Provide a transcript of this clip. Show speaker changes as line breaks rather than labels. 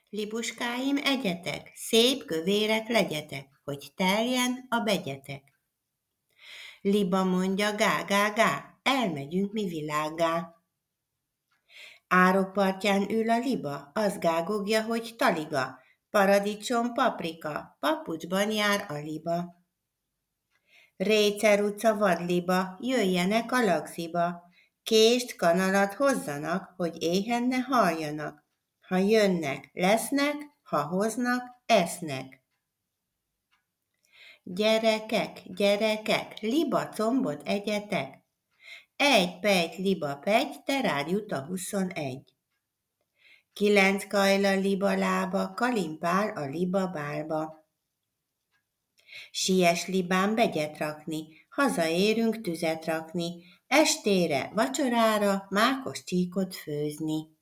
Libuskáim, egyetek, szép kövérek legyetek, hogy teljen a begyetek. Liba mondja, gá, gá, gá, elmegyünk mi világgá. Árokpartján ül a liba, az gágogja, hogy taliga, paradicsom, paprika, papucsban jár a liba. Réceruca vadliba, jöjjenek a lagziba, kést, kanalat hozzanak, hogy éhen ne haljanak. Ha jönnek, lesznek, ha hoznak, esznek. Gyerekek, gyerekek, liba combot egyetek. Egy pejt liba pegy, te rád jut a 21. 9 kajla liba lába, kalimpál a liba bálba. Siess libán begyet rakni, hazaérünk tüzet rakni, estére, vacsorára mákos csíkot főzni.